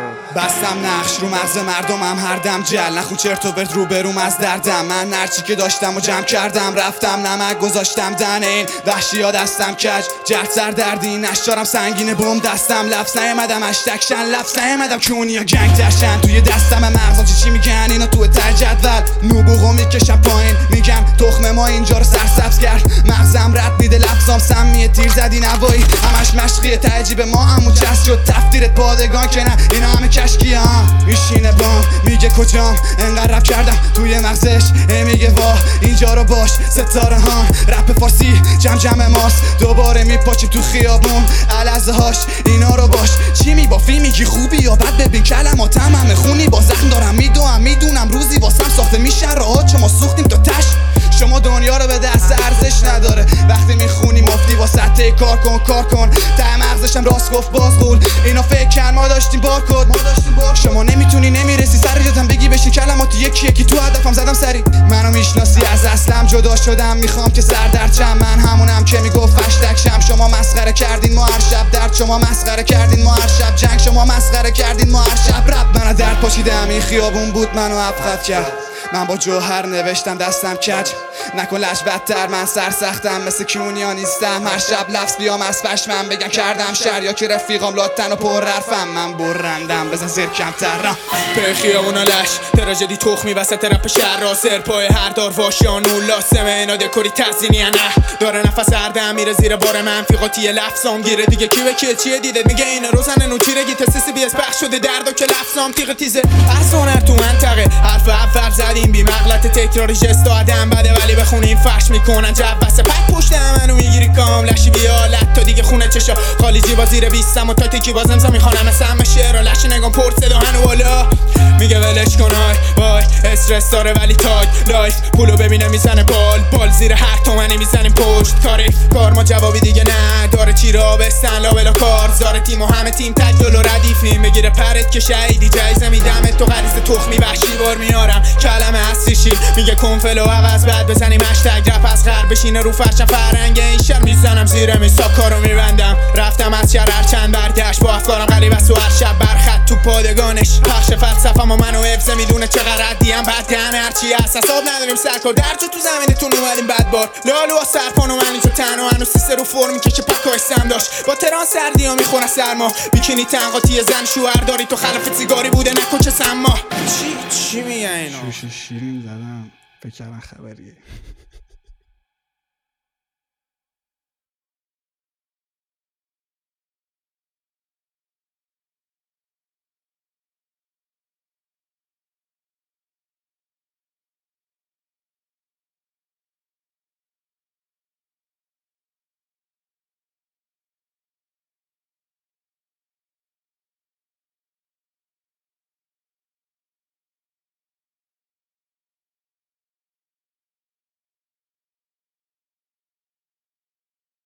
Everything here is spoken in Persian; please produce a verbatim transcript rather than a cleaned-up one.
بستم نقش رو مغز مردمم هر دم جل نخو چرت و پرت رو بروم از دردم. من هرچی که داشتم و جمع کردم رفتم نمک گذاشتم دهن این وحشی ها دستم کج جرد سر دردی نشارم سنگینه بوم دستم لفظ نیمدم اشتکشن لفظ نیمدم کونیا گنگ درشن توی دستم مغزم چی چی میگن اینا تو ته جدول نوبوغو میکشم پایین میگم تخم ما اینجا رو سرسبز کرد مغزم رد میده لفظام سمیه تیر زدی نوایی همش مشقیه تعجیب ما همون چست شد تفدیرت پادگان که نه اینا همه کشکی ها میشینه بام میگه کجام انقدر رپ کردم توی مغزش میگه واه اینجا رو باش ستاره ها رپ فارسی جمع جمع ماست دوباره میپاچیم تو خیابون علزه هاش اینا رو باش چی میبافی میگی خوبی یا بد ببین کلماتم همه خونی با زخم دارم میدونم میدونم روزی واسم ساخته میشه راحت چه ما سوختیم تا تش شما دنیا رو به دست ارزش نداره وقتی میخونی مفتی واسه کار کن کار کن ته مغزشم راست گفت باز قول اینا فکر کن ما داشتیم بارکد ما داشتیم بار شما نمیتونی نمیرسی سر جاتم بگی بشین کلمات یکی یکی تو هدفم زدم سری منو میشناسی از اصلم جدا شدم میخوام که سر درچم من همونم که میگفت فشتکشم شما مسخره کردین ما هر شب درد شما مسخره کردین ما هر شب جنگ شما مسخره کردین ما هر شب رب من درد پاشیدم این خیابون بود منو ابخت کرد من با جوهر نوشتم دستم کج نکن لش بدتر من سرسختم مثل کونیا نیستم هر شب لفظ بیام از پشمم بگم کردم شر یا که رفیقام لاتن و پر حرفم من برندم بزن زیر کمتر به خیابونا لش تراژدی تخمی وسط رپ شهر را سر پای هر دار واشیانو لاسمه اینا دکوری تزینی نه داره نفس هردم میره زیر بار منفی قاطی لفظام گیره دیگه کی به کیه چیه دیده میگه این روزن نوچیره گی تسیسی بیس پخش شده درد و که لفظام تیغ تیزه از هنر تو منطقه حرف اول زدیم بی مغلط تکراری جست آدم بده ولی بخونیم فحش میکنن جو بسه پک پشت منو میگیری کام لشی بیالت تا دیگه خونه چشا خالی جیبا زیر بیستم و تا تکی بازم زمین خانم سم شعر و لشی نگم پرد صدا هنو بالا میگه ولش کن آی وای استرس داره ولی تاگ لایف پولو ببینه میزنه بال بال زیر هر تومنی میزنیم پشت کاری کار ما جوابی دیگه نه داره تیرا بستن لابلا کار زار تیم و همه تیم تک دلو ردیفیم بگیره پرت که شهیدی جایزه میدم تو غریز تخمی وحشی بار میارم کلمه هستی میگه کنفلو عوض بعد بزنیم هشتگ رپ از غر بشینه رو فرشم فرنگ این شهر میزنم زیر میسا کارو میبندم رفتم از شهر هر چند برگشت با افکارم غریب است و هر شب برخط تو پادگانش پخش فلسفم و منو حفظه میدونه چقدر ردیم بدن هرچی هست حساب نداریم سرکار درجا تو زمینتون اومدیم بعد بار لالو و سرپان و من اینجا تنها هنو سیسه رو فرمی که چه پکا استم داشت با تران سردی ها میخوره سرما بیکینی تنقاطی زن شوهر داری تو خلف سیگاری بوده نکن چه سما چی چی میگه اینا شوش شیرین زدم فکر کردن خبریه